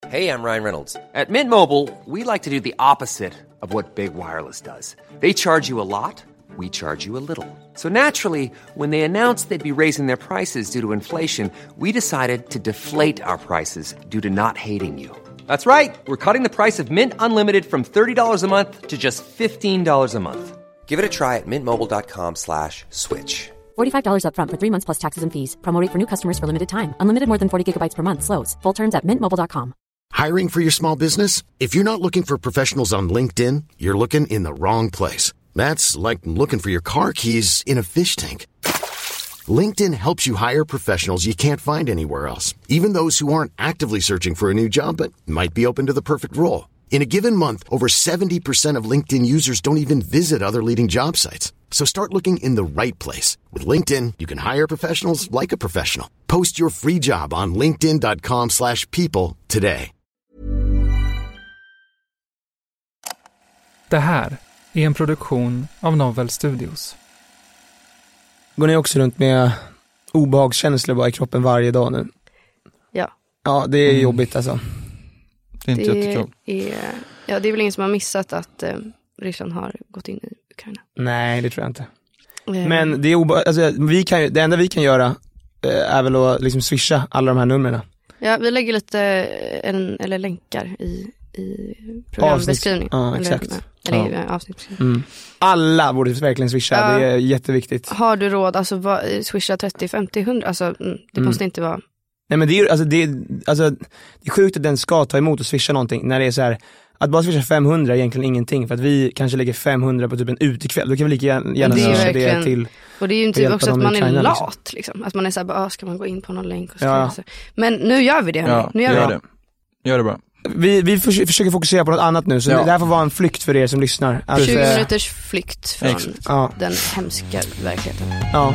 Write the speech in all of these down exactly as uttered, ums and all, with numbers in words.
Hey, I'm Ryan Reynolds. At Mint Mobile, we like to do the opposite of what Big Wireless does. They charge you a lot, we charge you a little. So naturally, when they announced they'd be raising their prices due to inflation, we decided to deflate our prices due to not hating you. That's right. We're cutting the price of Mint Unlimited from thirty dollars a month to just fifteen dollars a month. Give it a try at mintmobile.com slash switch. forty-five dollars up front for three months plus taxes and fees. Promo rate for new customers for limited time. Unlimited more than forty gigabytes per month slows. Full terms at mint mobile dot com. Hiring for your small business? If you're not looking for professionals on LinkedIn, you're looking in the wrong place. That's like looking for your car keys in a fish tank. LinkedIn helps you hire professionals you can't find anywhere else, even those who aren't actively searching for a new job but might be open to the perfect role. In a given month, over seventy percent of LinkedIn users don't even visit other leading job sites. So start looking in the right place. With LinkedIn, you can hire professionals like a professional. Post your free job on linkedin.com slash people today. Det här är en produktion av Novel Studios. Går ni också runt med obehagskänslor bara i kroppen varje dag nu? Ja. Ja, det är Mm. jobbigt alltså. Det är inte Det jättekul. är, ja, det är väl ingen som har missat att eh, Ryssland har gått in i Ukraina. Nej, det tror jag inte. Eh, Men det är obe- alltså, vi kan ju, det enda vi kan göra eh, är väl att liksom swisha alla de här numren. Ja, vi lägger lite en, eller länkar i, i programbeskrivningen. Ja, eller, exakt. Eller Ja. i avsnittsbeskrivningen. Mm. Alla borde verkligen swisha, Ja. det är jätteviktigt. Har du råd, alltså vad, swisha trettio, femtio, hundra, alltså mm, det Mm. måste inte vara. Nej, men det är ju, alltså, det är, alltså, det är sjukt att den ska ta emot och swisha någonting när det är så här. Att bara swisha femhundra är egentligen ingenting, för att vi kanske lägger femhundra på typ en utekväll. Då kan vi lika gärna, gärna Det är swisha verkligen- det till. Och det är ju att inte hjälpa också att dem i man är Ukraina, lat liksom. liksom. Att man är så här, bara, ah, ska man gå in på någon länk och Ja. skriva så. Men nu gör vi det, hörni. Ja, nu gör vi gör det. det. Gör det bara. Vi, vi förs- försöker fokusera på något annat nu, så Ja. det här får vara en flykt för er som lyssnar. Att, tjugo eh, minuters flykt från Exakt. Ja, den hemska verkligheten. ja.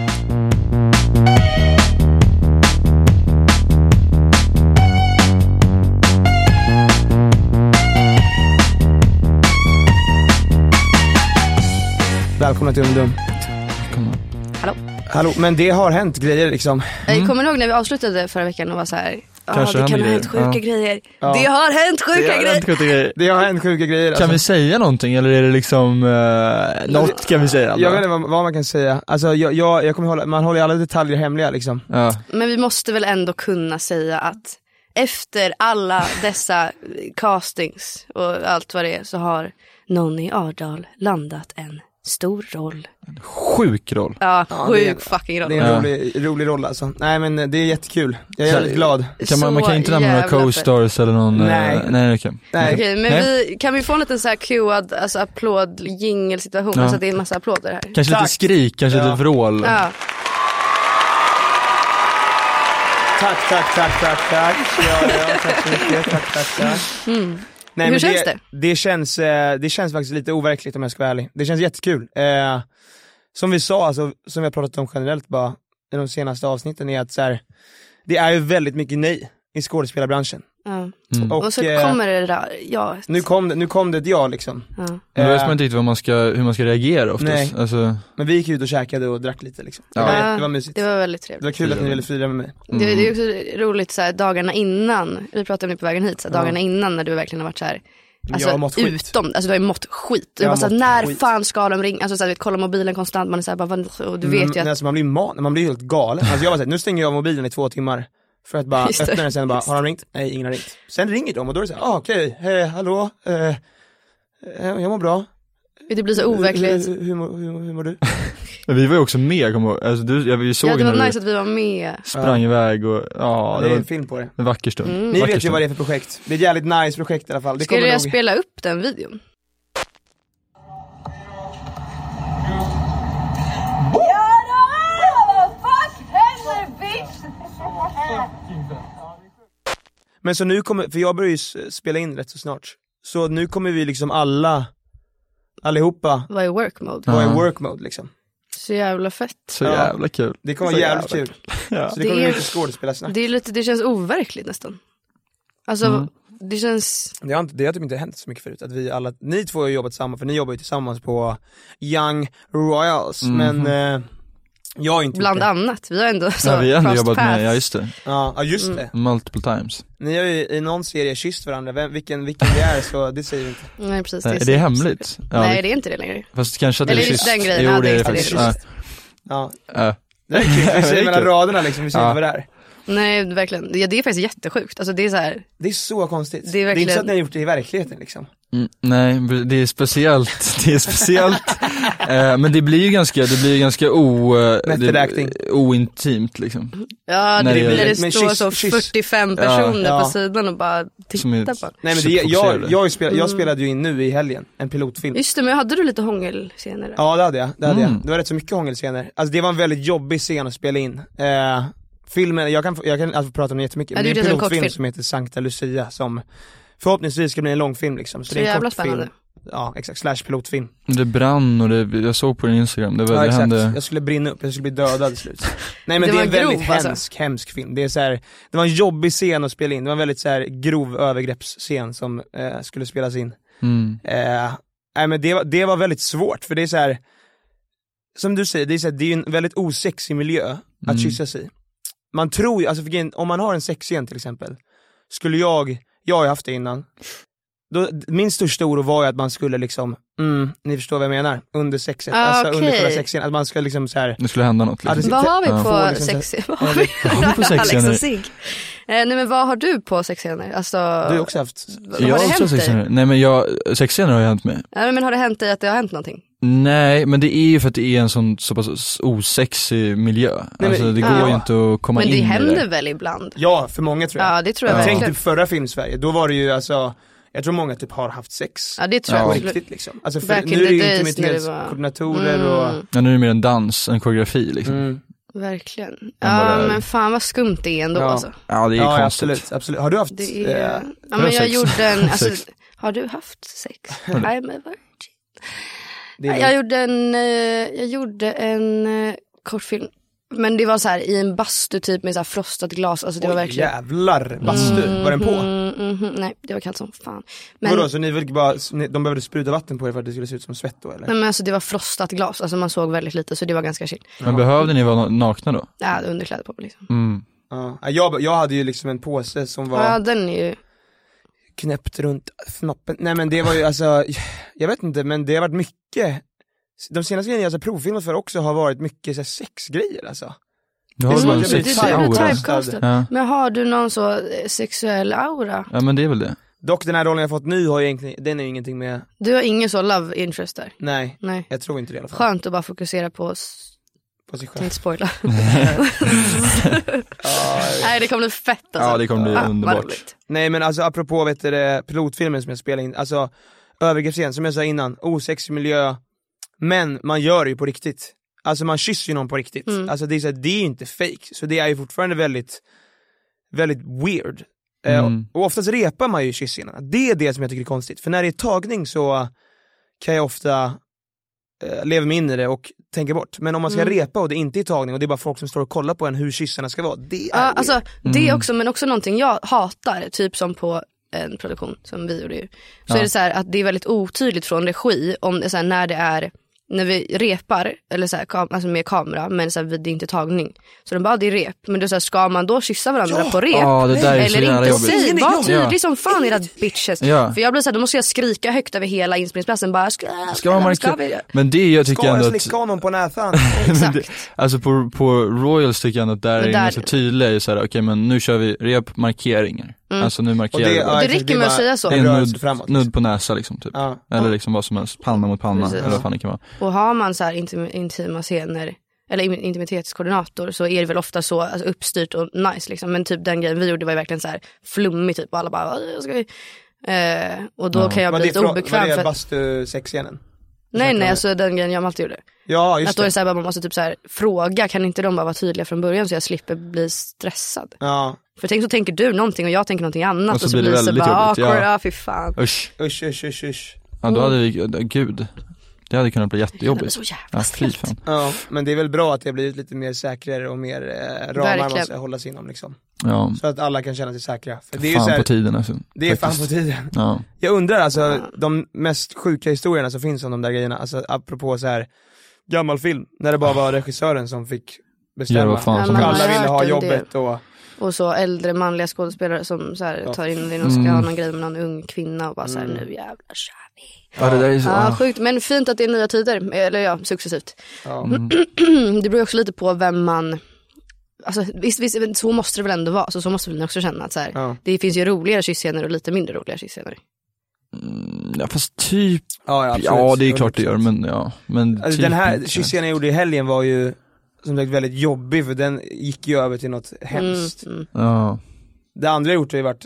Välkomna till Ungdom. Kom on. Hallå. Hallå, men det har hänt grejer liksom. Jag kommer ihåg när vi avslutade förra veckan och var så här, ja, Kanske det kan händer ha hänt grejer. sjuka Ja. grejer. Ja. Det har hänt sjuka grejer. Det har hänt sjuka grejer. Kan alltså. vi säga någonting eller är det liksom uh, något kan vi säga? Jag vet inte vad, vad man kan säga. Alltså, jag, jag, jag kommer hålla, man håller alla detaljer hemliga liksom. Ja. Men vi måste väl ändå kunna säga att efter alla dessa castings och allt vad det är så har någon i Ardal landat en stor roll. Sjuk roll. Ja, Ja, sjuk det är- fucking roll. Det är en Ja. rolig, rolig roll alltså. Nej, men det är jättekul. Jag är Så- väldigt glad. Kan man, man kan Så inte nämna några jävla fett. co-stars eller någon... eh, Nej. nej okej. Nej. Okej, men Nej. vi, kan vi få en liten så här cuead, alltså applåd, jingel-situation? Ja. Alltså att det är en massa applåder här. Kanske Tack. lite skrik, kanske Ja. lite vrål. Ja. Tack, tack, tack, tack, tack. Ja, ja, tack så mycket. Tack, tack, tack. Mm. Nej, Hur men känns det? Det känns, eh, det känns faktiskt lite overkligt om jag ska vara ärlig. Det känns jättekul. Eh, som vi sa, alltså, som vi har pratat om generellt bara i de senaste avsnitten, är att så här, det är ju väldigt mycket nej i skådespelarbranschen. Ja. Mm. Och, Och så eh, kommer det där, ja. nu, kom det, nu kom det ett ja liksom. Ja. Men då vet Eh, man inte riktigt vad man ska, hur man ska reagera oftast. Nej. Alltså, Men vi gick ut och käkade och drack lite liksom. Det, Ja. var, Ja, det var mysigt. Det var väldigt Det trevligt. var kul att ni ville fira med mig. Det, det är också roligt så här, dagarna innan, vi pratade om det på vägen hit, så här, Ja. dagarna innan när du verkligen har varit så här, alltså Jag har mått skit. utom, alltså du har ju mått skit. Du Jag bara har så här, mått när skit. fan ska de ringa? Alltså så här, du vet, kolla mobilen konstant, man är så här, bara, vad- och du vet ju Mm, att, alltså, man blir man, man blir helt galen. Alltså jag var så här, nu stänger jag av mobilen i två timmar för att bara Just det. öppna den sen och bara, Just har de ringt? Nej, ingen har ringt. Sen ringer de och då är det så här, ah, okej, hej, hallå, eh, eh, jag mår bra. det blir så overkligt. Hur, hur, hur, hur, hur mår du? men vi var ju också med, kom ihåg. Alltså, du, jag, vi såg Ja, det när var du nice att vi var med. sprang iväg och ja, det det är var en film på det. en vacker stund. Mm. Ni Vacker vet ju stund. vad det är för projekt. Det är ett jävligt nice projekt i alla fall. Det Skulle kommer jag nog... spela upp den videon? Men så nu kommer, för jag börjar ju s- spela in rätt så snart. Så nu kommer vi liksom alla, allihopa, Var i work mode. vara Ja. i work mode liksom. Så jävla fett. Så Ja. jävla kul. Det kommer Så vara jävligt jävla kul. Ja. Så det Det kommer är- bli lite skådespelarsnack. Det är lite, det känns overkligt nästan. Alltså, Mm. det känns, Det har, inte, det har typ inte hänt så mycket förut att vi alla, ni två har jobbat tillsammans, för ni jobbar ju tillsammans på Young Royals, Mhm. men eh, Jag har inte Bland gjort det. annat, vi har ändå så Ja, vi har ändå crossed jobbat med, paths. ja just det, Ja, ja just det. multiple times. Ni har ju i någon serie kysst varandra, Vem, vilken, vilken det är så det säger vi inte. Nej precis, Nej, är det så- hemligt? Ja, Nej det, det är inte det längre. fast kanske att det Eller är just kyss. den grejen, Jo, ja, det det är är det faktiskt. det. Ja, Ja. Ja. det är kul, vi Det ser är mellan kul. raderna liksom, vi ser Ja. inte vad det är. Nej verkligen, ja, det är faktiskt jättesjukt. Alltså det är så här. Det är så konstigt. Det är Det är verkligen- inte så att ni har gjort det i verkligheten liksom. Mm, nej, det är speciellt, det är speciellt, eh, men det blir ju ganska, det blir ju ganska o, Method det, acting. ointimt liksom. Ja, När det, det när gäller- det Men står kyss- så kyss. fyrtiofem Ja. personer Ja. på sidan och bara Som är- tittar på. Nej men Så det, jag, fokuserade. jag, spelade, jag Mm. spelade ju in nu i helgen, en pilotfilm. Just det, men hade du lite hångelscener där? Ja det hade jag, det hade Mm. jag. Det var rätt så mycket hångelscener. Alltså det var en väldigt jobbig scen att spela in. Eh, filmen, jag kan, jag kan alltså prata om det jättemycket. Ja, det är du en gjorde en pilotfilm kortfilm. som heter Sankta Lucia som förhoppningsvis ska bli en långfilm liksom. Så, Så det är en jävla kortfilm. spännande. Ja exakt, slash pilotfilm. Det brann och det, jag såg på din Instagram, det var Ja det exakt, hände. jag skulle brinna upp, jag skulle bli dödad till slut. Nej men Det det, är var en väldigt grov, alltså. hemsk, hemsk film. Det är så här, det var en jobbig scen att spela in, det var en väldigt så här grov övergreppsscen som eh, skulle spelas in. Mm. Eh, nej men det var, det var väldigt svårt, för det är så här, som du säger, det är, så här, det är en väldigt osexig miljö att Mm. kyssas i. Man tror ju, alltså för, om man har en sexscen till exempel, skulle jag, jag har ju haft det innan, då, min största oro var ju att man skulle liksom, mm, ni förstår vad jag menar, under sexet, Ah, alltså okej. under själva sexscenen, att man ska liksom så här. Det skulle hända något liksom. Ja, det- Vad har vi Ja. på Får liksom sex? Vad har vi har vi på sexscener? Alex och Sig. Eh, nej men vad har du på sexscener? Alltså, Du har ju också haft, vad Jag har har det också hänt dig? sexscener. Nej men jag, sexscener har jag hänt med. Ja, men har det hänt dig att det har hänt någonting? Nej, men det är ju för att det är en sån så pass osexig miljö. men- Alltså det Ja. går ju inte att komma Men in det i händer det. väl ibland? ja för många tror jag. Ja det tror jag Ja. Tänk verkligen. typ förra Filmsverige, då var det ju alltså, jag tror många typ har haft sex. Ja det tror Ja. jag På absolut. riktigt liksom. Alltså för, Back in nu är det the ju days när det intimitetskoordinatorer var- och Mm. Ja, nu är det mer en dans, en koreografi liksom. mm. Verkligen. vad Ja det är. men fan vad skumt det är ändå Ja. alltså. Ja, det är Ja konstigt. absolut, absolut. Har du haft Det eh, är... ja har men jag sex. gjorde en, alltså, Sex. har du haft sex? I'm a virgin. det är Jag gjorde en, eh, jag gjorde en eh, kortfilm. Men det var så här i en bastu typ med så här frostat glas. Alltså det var Oj, verkligen. jävlar, bastu, var den på? Mm, mm, mm, nej det var kallt som fan. Men, Vadå, så ni vill bara, ni, de behövde spruta vatten på er för att det skulle se ut som svett då eller? nej, men alltså det var frostat glas. Alltså man såg väldigt lite så det var ganska chill. Men behövde ni vara na- nakna då? Jag hade underkläder på mig liksom. Mm. Ja. Ja, jag, jag hade ju liksom en påse som var Ja den är ju. knäppt runt fnoppen. Nej men det var ju alltså, jag vet inte, men det har varit mycket. De senaste grejerna jag har provfilmat för också har varit mycket så här, sexgrejer alltså. Du har Det väl är bara en som att du, jag du, blir du är sexig aura? typecastad. Ja. Men har du någon så eh, sexuell aura? Ja men det är väl det. Dock den här rollen jag fått nu har ju egentligen, den är ju ingenting med, Du har ingen så love interest där? nej, Nej. jag tror inte det i alla fall. Skönt att bara fokusera på s- På sig själv. Tänkte spoila. Ja, Nej det kommer bli fett alltså. Ja det kommer bli Ah, vad underbart. roligt. nej men alltså apropå vet du, det, pilotfilmen som jag spelade in, alltså övergreppsscen som jag sa innan, osexig miljö, men man gör det ju på riktigt. Alltså man kysser ju någon på riktigt. Mm. Alltså det är, så här, det är ju inte fake, så det är ju fortfarande väldigt, väldigt weird. Eh, Mm. och oftast repar man ju kyssscenerna. Det är det som jag tycker är konstigt, för när det är tagning så kan jag ofta eh, leva mig in i det och tänka bort. Men om man ska Mm. repa och det inte är tagning och det är bara folk som står och kollar på en hur kyssarna ska vara, det är Ja, alltså weird. det Mm. också, men också någonting jag hatar, typ som på en produktion som vi gjorde ju. Så Ja. är det så här att det är väldigt otydligt från regi om det är så här, när det är när vi repar eller så här, kam- alltså med kamera men så här, det är inte tagning. Så de bara det är rep, men det är så här, ska man då kyssa varandra Ja. på rep? Ja det där är så Eller jävla inte, jobbigt. säg, Ingen är var jobbig. tydlig Ja. som fan era bitches. Ja. För jag blir såhär, då måste jag skrika högt över hela inspelningsplatsen bara, ska, Ska man markera? vi? Men det jag tycker Ska ändå jag att, slicka honom på näsan? Exakt. alltså på, på Royals tycker jag ändå att där är Men det där- ganska tydligt så här, okej men nu kör vi rep markeringar. Mm. Alltså nu Och markerar vi. ja, det exakt, räcker är med att bara säga så. Det är en en rörelse nudd, framåt. nudd på näsa liksom typ. Ja. Eller liksom vad som helst, panna mot panna Precis. eller vad fan det kan vara. Och har man så här intim- intima scener eller in- intimitetskoordinator så är det väl ofta så alltså, uppstyrt och nice liksom. Men typ den grejen vi gjorde var ju verkligen så här flummig typ och alla bara "Vad ska vi?" eh, och då Ja. kan jag Var bli det, lite från, obekväm var för det att, bastu-sexscenen? nej nej alltså den grejen jag alltid gjorde. Ja just Att då är det. det så här, man måste typ så här fråga, kan inte de bara vara tydliga från början så jag slipper bli stressad. Ja, För tänk så tänker du någonting och jag tänker någonting annat Och så blir det det så väldigt bara jobbigt, ja. awkward, ja fy fan. Usch. usch usch usch usch. Ja då hade vi, gud. Det hade kunnat bli Det är jättejobbigt. så jävla Ja fy stelt. fan. Ja, men det är väl bra att det har blivit lite mer säkrare och mer eh, ramar man Verkligen. ska hålla sig inom liksom. Ja. Så att alla kan känna sig säkra. För det är ju Fan så här, på tiden alltså. det är fan faktiskt. på tiden. Ja. Jag undrar alltså, de mest sjuka historierna som finns om de där grejerna, alltså apropå så här gammal film, när det bara var regissören som fick bestämma. Ja, vad fan Ja, som man Alla har ville hört ha en jobbet del. och... Och så äldre manliga skådespelare som så här, Ja. tar in någon ska Mm. ha någon grej med någon ung kvinna och bara så här, nu jävlar kör vi. Ja, det där är så, Ja, ah. sjukt, men fint att det är nya tider, eller ja, successivt. Ja. Mm. Det beror ju också lite på vem man, alltså visst, visst så måste det väl ändå vara, så så måste vi också känna att så här, Ja. det finns ju roligare kyssscener och lite mindre roliga kyssscener. Ja, fast typ, Ja, ja, absolut. ja det är klart det gör, men ja. Men Alltså, typ den här inte. kyssscenen jag gjorde i helgen var ju som sagt väldigt jobbig, för den gick ju över till något hemskt. Mm, mm. Ja. Det andra jag gjort har ju varit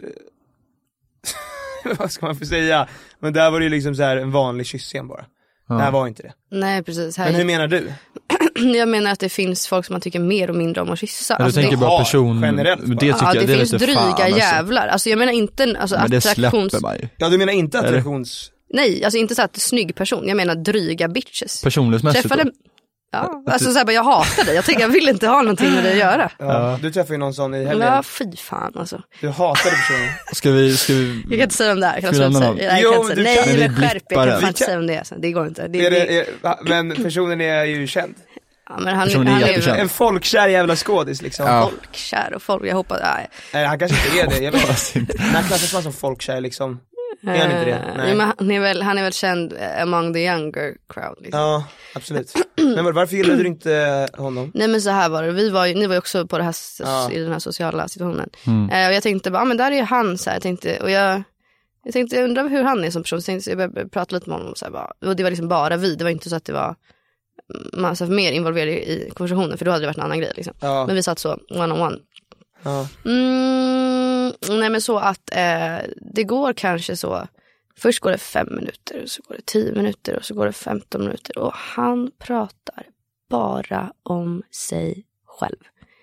vad ska man få säga, men där var det ju liksom så här en vanlig kyssscen bara. Ja. Det här var inte det. Nej, precis. Här, Men hur menar du? jag menar att det finns folk som man tycker mer och mindre om att kyssa. Ja, du Alltså, tänker det, bara Ja, person, generellt det bara. tycker ja, jag, det, det är finns lite dryga fan, alltså. jävlar. Alltså jag menar inte alltså, Men det attraktions... släpper man ju. Ja, du menar inte Eller? attraktions... Nej, alltså inte så att snygg person. Jag menar dryga bitches. Personlighetsmässigt Träffade... då? Ja, alltså så här, bara, jag hatar dig. Jag tänker jag vill inte ha någonting med dig att göra. Ja, du träffade ju någon sån i helgen. Ja, fy fan alltså. Du hatade personen. Ska vi, ska vi... Jag kan inte säga om det här. Kan Ska vi jag lämna säga? någon? Nej, jag Jo, kan inte du säga. kan- Nej, Men men vi skärp. blippar Jag kan den. fan inte säga om det. Alltså. Det går inte. Det, Är det, det, är, va? Men personen är ju känd. ja, men han, Personen är han är jättekänd. väl En folkkär jävla skådis liksom. Ja. folkkär och folk. Jag hoppas... Nej. Nej, han kanske inte är det. Jag vet Alltså, inte. När klassas man som folkkär liksom? Är han inte det? Eh, Nej. jo, men han, är väl, han är väl känd eh, among the younger crowd. Liksom. Ja, absolut. Men var- varför gillade du inte honom? Nej men så här var det, vi var ju, ni var ju också på det här, Ja. i den här sociala situationen. Mm. Eh, och jag tänkte bara, ah, men där är ju han så här, jag tänkte, och jag, jag tänkte, jag undrar hur han är som person, så tänkte jag började prata lite med honom så här, bara, och det var liksom bara vi, det var inte så att det var massa mer involverade i konversationen, för då hade det varit en annan grej liksom. Ja. Men vi satt så, one on one. Ja. Mm, nej men så att eh, det går kanske så, först går det fem minuter, och så går det tio minuter och så går det femton minuter och han pratar bara om sig själv.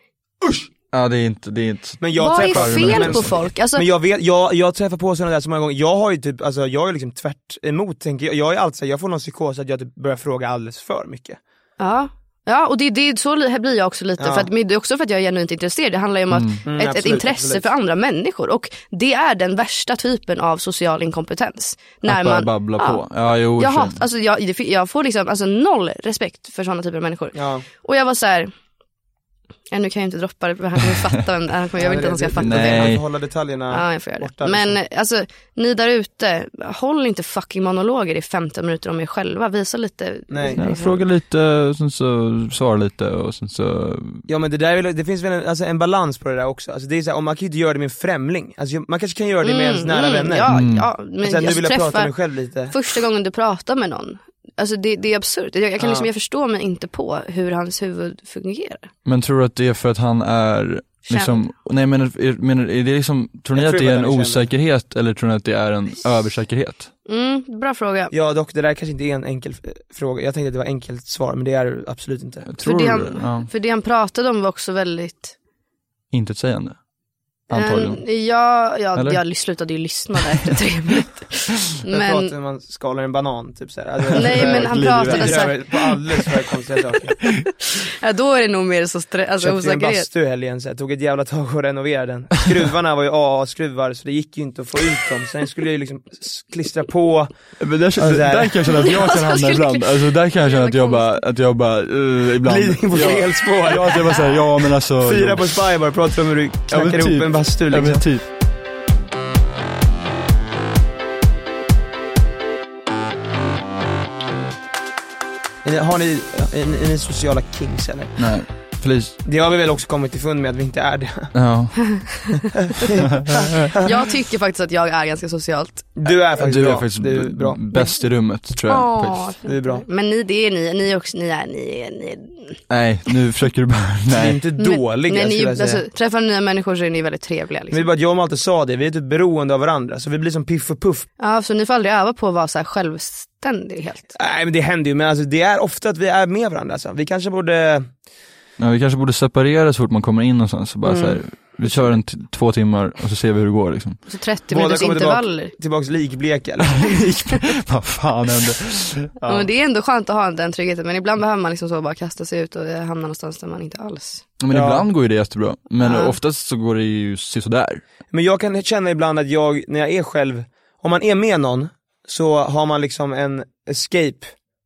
ja, det är inte, det är inte. Men jag Vad är träffar fel men, på folk? Alltså, Men jag vet, jag, jag träffar på sådana där så många gånger. Jag har ju typ, alltså jag är liksom tvärt emot, tänker jag. Jag är alltså, jag får någon psykos att jag typ börjar fråga alldeles för mycket. ja. Ja, och det, det, så li- blir jag också lite. Ja. För att, men det är också för att jag är genuint intresserad. Det handlar ju om att Mm, ett, ett absolut, intresse absolut. för andra människor. Och det är den värsta typen av social inkompetens. När Att bara man babbla ja. på. Ja, jo. Jag, för- hat, alltså, jag, det- jag får liksom alltså, noll respekt för sådana typer av människor. Ja. Och jag var så här. Ja, nu kan jag inte droppa det, för han kommer fatta vem det är. Han kommer- Jag vill inte att han ska fatta Nej. det. Man får hålla detaljerna. Ja, jag får göra det. borta, Men liksom. alltså, ni där ute, håll inte fucking monologer i femton minuter om er själva. Visa lite. Nej. Ja, fråga lite, och sen så svara lite och sen så... Ja, men det där är väl, det finns väl en, alltså en balans på det där också. Alltså det är så här, om man kan ju inte göra det med en främling. Alltså man kanske kan göra det med ens nära vänner. Ja, Mm. ja, men Och sen nu jag vill jag prata träffar med mig själv lite. första gången du pratar med någon. Alltså det, det är absurt. Jag, jag kan Ja. liksom, jag förstår mig inte på hur hans huvud fungerar. Men tror du att det är för att han är liksom, nej men är, menar, är det liksom, tror ni Jag att tror det är att en han är osäkerhet eller tror ni att det är en översäkerhet? Mm, bra fråga. Ja, dock det där kanske inte är en enkel eh, fråga. Jag tänkte att det var enkelt svar, men det är det absolut inte. Jag tror För det, det, han, ja, för det han pratade om var också väldigt... intetsägande. Antagligen. Eh, ja, ja Eller? jag slutade ju lyssna där efter tre minuter. Men Men, pratar man skalar en banan typ så här. Alltså, Nej, men han glider pratade över- så här- över på alldeles för konstiga saker. ja, då är det nog mer så stre- alltså, Köpte en osäkerhet. bastu i helgen, så jag tog ett jävla tag och renoverade den. Skruvarna var ju A A-skruvar, så det gick ju inte att få ut dem. Sen skulle jag ju liksom s- klistra på. Men där, Alltså, där, där- där kan jag känna att jag kan hamna ibland, alltså där kan jag känna att jag bara, att jag bara, uh, ibland Glidning på fel spår. Ja, att jag bara säger, ja men alltså Fyra jo. på Spy bara, pratar om hur du knackar men ihop typ. en bastu Ja liksom. men typ. Har ni, är, är ni sociala kings eller? Nej, please. Det har vi väl också kommit till fund med att vi inte är det. Ja. Jag tycker faktiskt att jag är ganska socialt. Du är faktiskt Du är bra. faktiskt du är bra. bäst i rummet tror jag. Åh, faktiskt. Du är bra. Men ni, det är ni, ni är också, ni är, ni är, ni är Nej, nu försöker du bara, Vi är nej. inte dåliga, nej, ni, skulle jag säga. alltså, träffar nya människor så är ni väldigt trevliga Men det liksom. är bara att jag och Malte sa det, vi är typ beroende av varandra. Så vi blir som piff och puff. Ja, så ni får aldrig öva på att vara så här självständig helt. Nej men det händer ju, men alltså, det är ofta att vi är med varandra alltså. Vi kanske borde... Ja, vi kanske borde separera så fort man kommer in någonstans så bara Mm. så här, vi kör en t- två timmar och så ser vi hur det går liksom. Så trettio Båda minuters kommer intervaller. Tillbaks likbleka eller? Vad fan hände? Ja. Men det är ändå skönt att ha den tryggheten, men ibland behöver man liksom så bara kasta sig ut och hamna någonstans där man inte alls. Men Ja. ibland går ju det jättebra, men Ja. oftast så går det ju sådär. Men jag kan känna ibland att jag, när jag är själv, om man är med någon så har man liksom en escape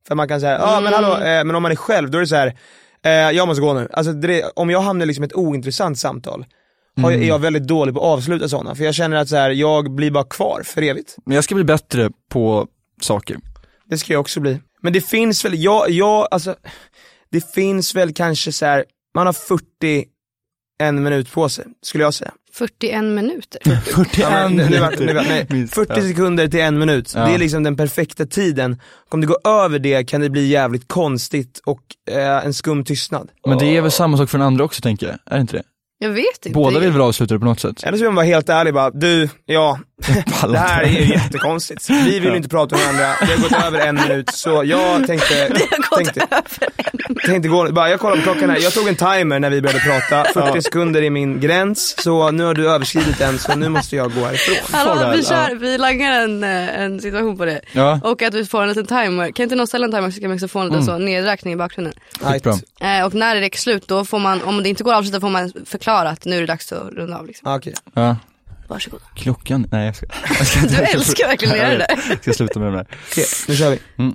För man kan säga, ja ah, men hallå, eh, men om man är själv då är det så här, eh, jag måste gå nu. Alltså det, om jag hamnar liksom ett ointressant samtal har jag, är jag väldigt dålig på att avsluta sådana. För jag känner att så här, jag blir bara kvar för evigt. Men jag ska bli bättre på saker. Det ska jag också bli. Men det finns väl, jag, jag alltså, det finns väl kanske så här, man har fyrtio en minut på sig, skulle jag säga. fyrtioen minuter? fyrtioen ja, men, nu, minuter. nu, nu, nej, Minst, fyrtio ja. sekunder till en minut. Ja. Det är liksom den perfekta tiden. Om det går över det kan det bli jävligt konstigt och eh, en skum tystnad. Men det är väl samma sak för den andra också, tänker jag. Är det inte det? Jag vet inte. Båda vill väl avsluta det på något sätt? Eller så vill man vara helt ärlig bara, du, ja, det här är ju jättekonstigt. Vi vill ju inte prata med varandra, det har gått över en minut. Så jag tänkte, Det har gått tänkte, över en minut. tänkte gå, bara, jag kollar på klockan här. Jag tog en timer när vi började prata, fyrtio sekunder är min gräns. Så nu har du överskridit den, så nu måste jag gå härifrån. Hallå, vi, kör, vi langar en, en situation på det. Ja. Och att vi får en liten timer. Kan inte någon ställa en timer så kan man också få en liten så nedräkning i bakgrunden. Skitbra. Eh, och när det är slut då får man, om det inte går att avsluta får man förklara att nu är det dags att runda av liksom. Ah, okej. Ja. Varsågod. Klockan, nej jag ska, jag ska Du älskar verkligen att göra det där. Jag ska sluta med det där. Okej, nu kör vi. Mm.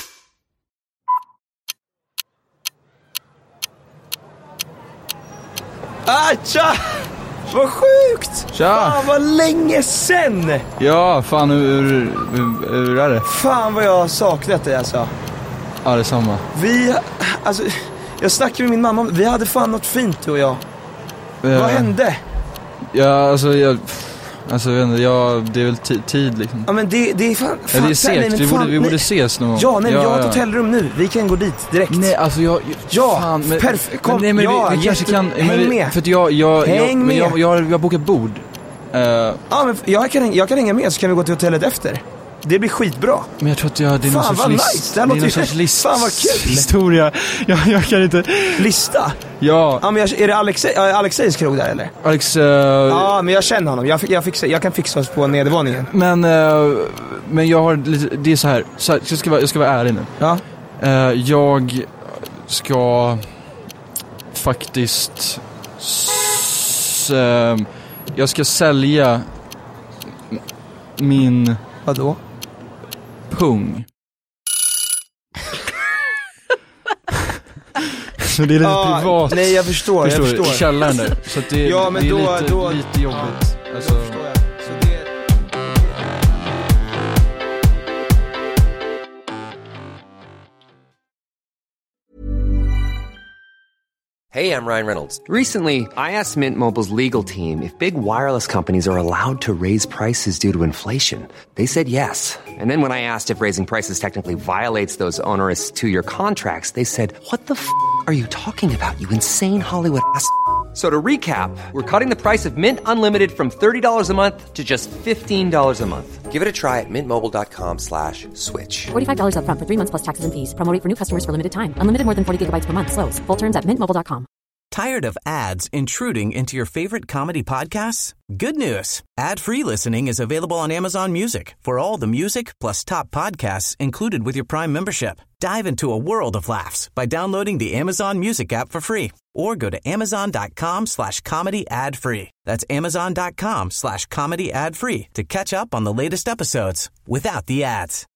Ah, tja! Vad sjukt! Tja! Fan vad länge sen! Ja, fan hur, hur, hur är det? Fan vad jag har saknat dig alltså. Ja, det är samma. Vi, alltså, jag snackade med min mamma om, vi hade fan något fint du och jag. Uh, Vad hände? Ja, alltså jag... Alltså jag vet inte, jag, det är väl t- tid liksom. Ja men det, det är fan, fan Ja, det är fan, nej, segt, men vi, fan, borde, vi nej. borde ses någon gång. Ja, nej men jag har ett ja. hotellrum nu, vi kan gå dit direkt. Nej, alltså jag... Ja, fan, men, perfekt, kom, men, nej, men ja, vi, vi kanske jätte- kan... häng men vi, med. För att jag, jag, Häng jag, men med. jag, jag, jag har bokat bord. Uh, Ja men jag kan, jag kan hänga med så kan vi gå till hotellet efter. Det blir skitbra. men jag tror att jag, det är någon Fan, sorts vad list. nice. Det här Det är låter någon ju- sorts list. fan, vad kul. Historia. Jag, jag kan inte... Lista? Ja, Ja men jag, är det Alexej, ja, Alexejs krog där eller? Alex... Uh, Ja men jag känner honom, jag, jag, fixar, jag kan fixa oss på nedervåningen. Men, uh, men jag har lite... Det är så här, så här jag, ska vara, jag ska vara ärlig nu. Ja. Uh, jag ska faktiskt s, uh, jag ska sälja m- min Vadå? pung. Så det är lite Ah, privat. nej jag förstår, förstår jag du? förstår. I källaren där. Så att det, Ja, men det är då- lite, då- lite jobbigt. Alltså, Då förstår jag. Så det... Hey, I'm Ryan Reynolds. Recently, I asked Mint Mobile's legal team if big wireless companies are allowed to raise prices due to inflation. They said yes. And then when I asked if raising prices technically violates those onerous two-year contracts, they said, "What the f*** are you talking about, you insane Hollywood ass?" So to recap, we're cutting the price of Mint Unlimited from thirty dollars a month to just fifteen dollars a month. Give it a try at mintmobile.com slash switch. forty-five dollars up front for three months plus taxes and fees. Promo rate for new customers for limited time. Unlimited more than forty gigabytes per month. Slows full terms at mint mobile dot com. Tired of ads intruding into your favorite comedy podcasts? Good news. Ad-free listening is available on Amazon Music for all the music plus top podcasts included with your Prime membership. Dive into a world of laughs by downloading the Amazon Music app for free or go to amazon.com slash comedy ad free. That's amazon.com slash comedy ad free to catch up on the latest episodes without the ads.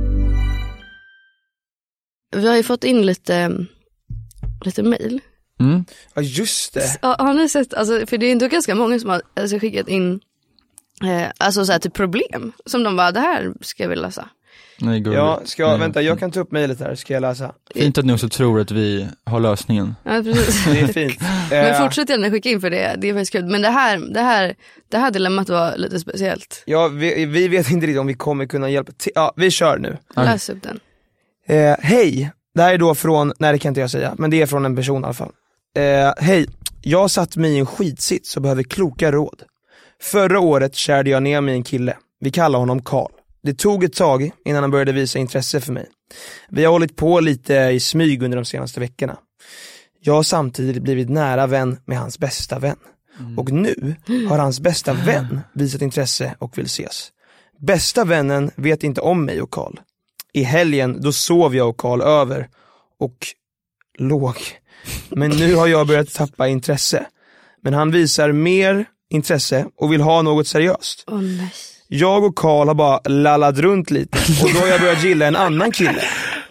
Vi har ju fått in lite, lite mejl. mm. Ja just det. Ja, har ni sett, alltså, för det är ändå ganska många som har alltså, skickat in eh, alltså så här typ problem som de bara, det här ska jag vilja läsa. Nej, går Ja, ska jag, Nej. vänta jag kan ta upp mejlet här, ska jag läsa. Fint att ni också tror att vi har lösningen. Ja, precis. Det är fint. Men Eh, fortsätt gärna skicka in för det, det är faktiskt kul. Men det här, det här, det här dilemmat var lite speciellt. Ja, vi, vi vet inte riktigt om vi kommer kunna hjälpa till. Ja, vi kör nu. Läs upp den. Eh, hej, det här är då från, nej det kan inte jag säga, men det är från en person i alla fall. Eh, hej, jag har satt mig i en skitsits och behöver kloka råd. Förra året kärde jag ner mig en kille. Vi kallar honom Karl. Det tog ett tag innan han började visa intresse för mig. Vi har hållit på lite i smyg under de senaste veckorna. Jag har samtidigt blivit nära vän med hans bästa vän. Mm. Och nu har hans bästa vän visat intresse och vill ses. Bästa vännen vet inte om mig och Karl. I helgen då sov jag och Karl över och låg. Men nu har jag börjat tappa intresse. Men han visar mer intresse och vill ha något seriöst. Åh nej. Jag och Karl har bara lallat runt lite och då har jag börjat gilla en annan kille.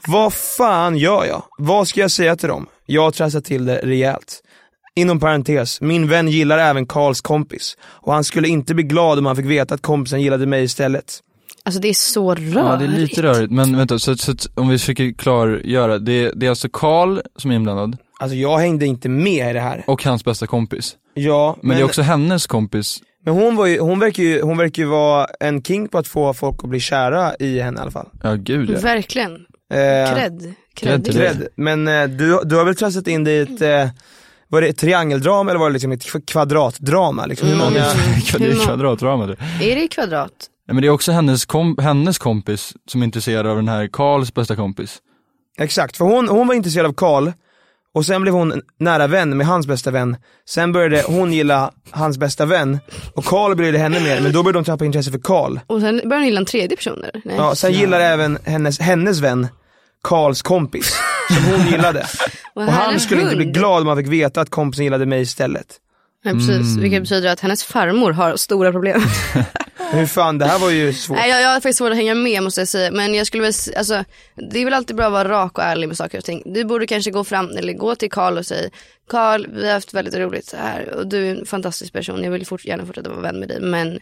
Vad fan gör jag? Vad ska jag säga till dem? Jag har trassat till det rejält. Inom parentes, min vän gillar även Karls kompis. Och han skulle inte bli glad om han fick veta att kompisen gillade mig istället. Alltså det är så rörigt. Ja, det är lite rörigt. Men vänta, så, så, så om vi försöker klargöra. Det, det är alltså Karl som är inblandad. Alltså jag hängde inte med i det här. Och hans bästa kompis. Ja, men, men det är också hennes kompis. Men hon, var ju, hon, verkar ju, hon verkar ju vara en king på att få folk att bli kära i henne i alla fall. Ja, gud ja. Verkligen. Eh, Cred. Cred. Cred. Men eh, du, du har väl trassat in det i ett... Eh, var det ett triangeldrama eller var det liksom ett kvadratdrama? Liksom, hur många... Det är kvadratdrama det. Är det kvadrat? Ja, men det är också hennes, kom, hennes kompis som är intresserad av den här Karls bästa kompis. Exakt, för hon, hon var intresserad av Karl. Och sen blev hon nära vän med hans bästa vän. Sen började hon gilla hans bästa vän. Och Karl började henne mer. Men då började de tappa intresse för Karl. Och sen började hon gilla en tredje person där. Nej. Ja, sen gillar även hennes, hennes vän Karls kompis. Som hon gillade. Och, och han skulle hund. inte bli glad om han fick veta att kompisen gillade mig istället. Nej, precis, Mm. vilket betyder att hennes farmor har stora problem. Hur fan, det här var ju svårt. Nej, jag, jag har faktiskt svårt att hänga med, måste jag säga. Men jag skulle väl, alltså, det är väl alltid bra att vara rak och ärlig med saker och ting. Du borde kanske gå fram eller gå till Karl och säga: Karl, vi har haft väldigt roligt så här. Och du är en fantastisk person, jag vill fort, gärna fortsätta vara vän med dig. Men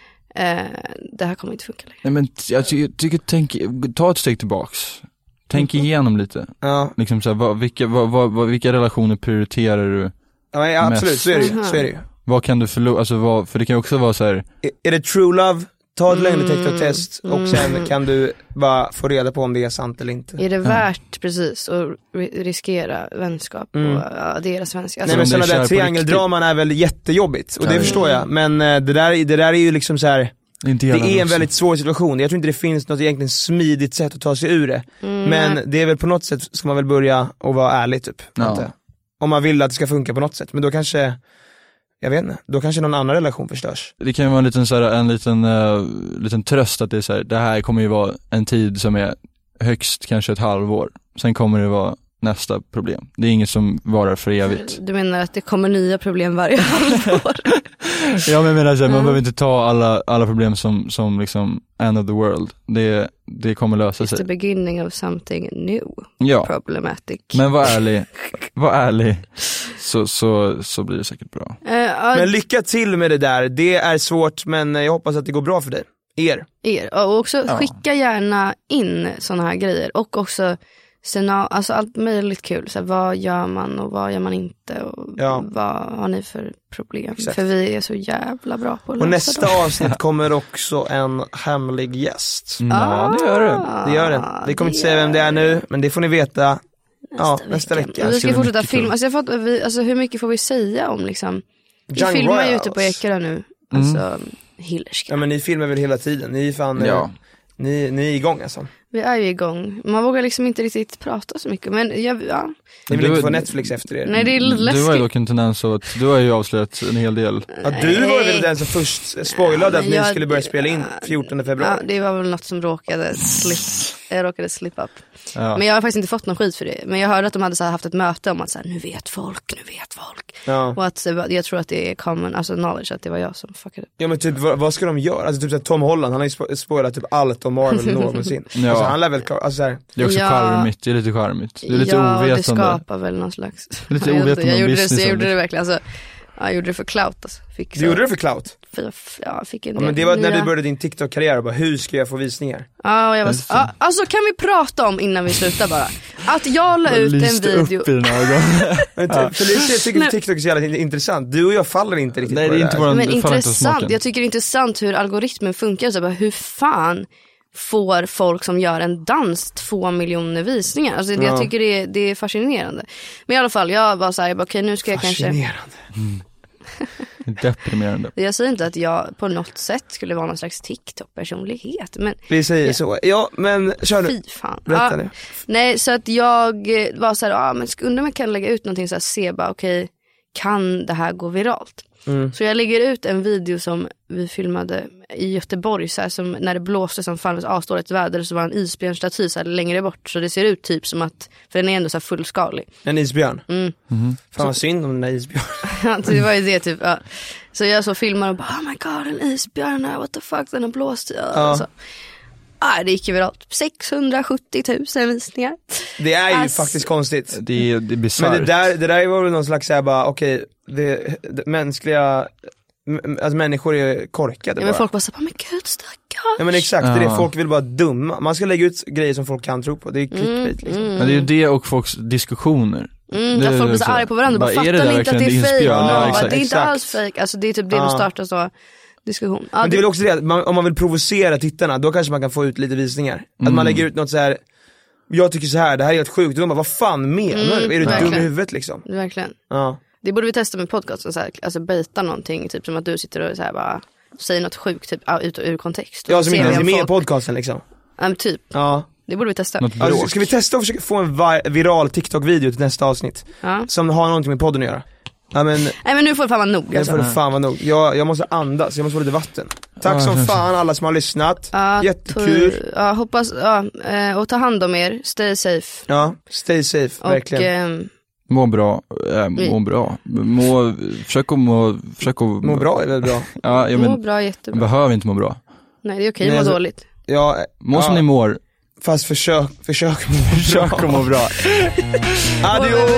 eh, det här kommer inte funka längre. Nej, men jag tycker, tycker tänk, ta ett steg tillbaks. Tänk igenom lite. Ja, Liksom så här, vad, vilka, vad, vad, vilka relationer prioriterar du? ja, ja absolut, mest? så är det ju, så är det ju. Vad kan du förlora? Alltså, vad, för det kan ju också vara så här. Är- Är det true love? Ta ett lögndetektortest och Mm. sen kan du bara få reda på om det är sant eller inte. Är det värt precis att ri- riskera vänskap Mm. och ja, deras vänskap? Nej, Alltså, men om det är sådana kär där på triangeldraman är väl jättejobbigt. Och det Ja. förstår jag. Men eh, det där, det där är ju liksom så här. Inte Det gärna är en också. väldigt svår situation. Jag tror inte det finns något egentligen smidigt sätt att ta sig ur det. Mm, Men nej. det är väl på något sätt ska man väl börja och vara ärlig typ. Ja. Inte? Om man vill att det ska funka på något sätt. Men då kanske, jag vet inte, då kanske någon annan relation förstörs. Det kan ju vara en liten, så här, en liten, uh, liten tröst att det är så här, det här kommer ju vara en tid som är högst kanske ett halvår. Sen kommer det vara nästa problem. Det är inget som varar för evigt. Du menar att det kommer nya problem varje halvår? Ja, men jag menar så här, man Mm. behöver inte ta alla, alla problem som, som liksom end of the world. Det, det kommer lösa It's the sig. beginning of something new. Ja, Problematic. men var ärlig. Var ärlig. Så, så, så blir det säkert bra. Eh, ja, Men lycka till med det där. Det är svårt, men jag hoppas att det går bra för dig. Er. er. Och också Ja. skicka gärna in såna här grejer. Och också sena, alltså allt möjligt kul. Så här, vad gör man och vad gör man inte? Och Ja. vad har ni för problem? Exakt. För vi är så jävla bra på att Och lösa nästa dem. avsnitt kommer också en hemlig gäst. Ja, det gör det. Det gör det. Vi kommer inte säga vem det är nu, men det får ni veta ja, nästa vecka. vecka. Och vi ska bli fortsätta mycket filma. kul. Alltså, jag fått, vi, alltså hur mycket får vi säga om liksom? Vi Young filmar ju Royals. ute på Ekerö nu. Alltså, Hillerska. Ja, men ni filmar väl hela tiden? Ni är fan, Ja. eh, ni, ni är igång alltså. Vi är ju igång. Man vågar liksom inte riktigt prata så mycket. Men jag, ja. Ni vill Du- inte få Netflix efter er? Nej, det är lite Du har ju läskigt. dock en tendens att, du har ju avslöjat en hel del. Ja, du var väl Nej. den som först spoilade Ja, att men ni jag- skulle börja spela in fjortonde Ja, februari. det var väl något som råkade slip, jag råkade slip up. Ja. Men jag har faktiskt inte fått någon skit för det. Men jag hörde att de hade så här haft ett möte om att så här, nu vet folk, nu vet folk. Ja. Och att så, jag tror att det är common, alltså knowledge, att det var jag som fuckade upp. Ja, men typ vad, vad ska de göra? Alltså typ såhär, Tom Holland, han har ju spo- spoilat typ allt om Marvel någonsin. Ja. Alltså han lär väl, klar- alltså såhär, Det är också Ja. charmigt, det är lite charmigt. Det är lite ja, ovetande. det skapar väl någon slags... Lite Jag vet inte, ovetande jag om gjorde det, businessen. jag gjorde det verkligen, alltså, ja, jag gjorde det för clout alltså. Fick du så, gjorde det för clout? för, ja, fick en Ja, del men det var när nya- du började din TikTok-karriär och bara, hur ska jag få visningar? Ja, och jag var, Just det. ja, alltså kan vi prata om innan vi slutar bara? Att jag la ut en Lyste video. upp i dina ögon. Men typ, för det, jag tycker Nej. TikTok är så jävla in- intressant. Du och jag faller inte riktigt Nej, på det är det inte där. våran- Men det faller inte av intressant, smaken. jag tycker det är intressant hur algoritmen funkar. Så bara, hur fan får folk som gör en dans två miljoner visningar? Alltså, det, Ja. jag tycker det är, det är fascinerande. Men i alla fall, jag var så här, jag bara, okej, nu ska jag kanske... Fascinerande. Deprimerande. Jag säger inte att jag på något sätt skulle vara någon slags TikTok-personlighet, men Vi säger så. Ja, men kör nu. fy fan. Berätta Ja, nu. nej, så att jag eh, var så här, ja, men sk- undrar om jag kan lägga ut någonting så här, se bara, okej, kan det här gå viralt? Mm. Så jag lägger ut en video som vi filmade i Göteborg så här, som när det blåste som fan var asdåligt väder, så var en isbjörnstaty så här längre bort, så det ser ut typ som att, för den är ändå så här fullskalig. En isbjörn. Mm. Fan vad synd om den där isbjörnen. Så det var ju det typ, ja. Så jag så filmar och bara, oh my god, en isbjörn här, what the fuck, den har blåst. Ja. Ja. Så. ah, det gick ju viralt. sexhundrasjuttio tusen visningar. Det är ju alltså, faktiskt konstigt. Det är, det är bisarrt. Men det där, det där var väl någon slags såhär bara, okej, okay, det, det mänskliga, alltså människor är korkade ja, bara. men folk bara så, men gud stackars. Ja men exakt, det är ja. det, folk vill bara dumma. Man ska lägga ut grejer som folk kan tro på, det är clickbait liksom. Mm. Men det är ju det och folks diskussioner. Mm, det, där folk blir så så, arga på varandra, bara, bara, fattar är det där ni inte att det verkligen är din fake? spion? Ja, Ja, exakt, det är inte exakt. alls fake, alltså det är typ det Ja. de startar så diskussion. Ja, Men det är väl också det, man, om man vill provocera tittarna, då kanske man kan få ut lite visningar. Mm. Att man lägger ut något så här. Jag tycker så här, det här är helt sjukt, och de bara, vad fan menar du? Mm, är du dum verkligen. i huvudet liksom? Verkligen. Ja. Det borde vi testa med podcasten så här, alltså bejta någonting, typ som att du sitter och så här bara säger något sjukt typ ut och ur kontext. Jag som inte ens är med i folk... podcasten liksom. Ja, men typ. Ja. Det borde vi testa. Något Alltså, bråk. ska vi testa och försöka få en vi- viral TikTok-video till nästa avsnitt? Ja. Som har någonting med podden att göra. Ja men, Nej men nu får det fan vara nog det alltså. får det fan vara nog. Jag, jag måste andas, jag måste få lite vatten. Tack Ja, som kanske. fan alla som har lyssnat. Ja, Jättekul. to- Ja, hoppas, ja, eh, och ta hand om er, stay safe. Ja, stay safe, Och verkligen. ehm, Må bra, äh, må bra. Må, försök att må, försök att Må bra är väl bra. Ja, jag må men, bra, man jättebra. behöver inte må bra. Nej det är okej, Nej, må alltså- dåligt. Ja, Må som ja, ni mår. fast försök, försök må Försök bra. att må bra. Adios!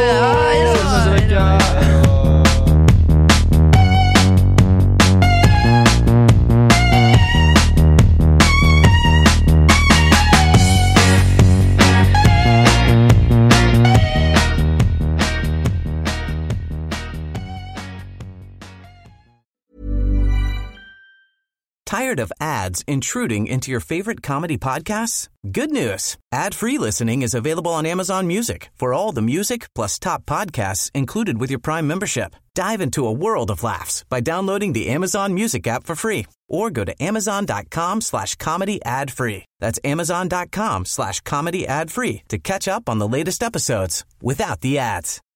Tired of ads intruding into your favorite comedy podcasts? Good news. Ad-free listening is available on Amazon Music for all the music plus top podcasts included with your Prime membership. Dive into a world of laughs by downloading the Amazon Music app for free or go to amazon.com slash comedy ad free. That's amazon.com slash comedy ad free to catch up on the latest episodes without the ads.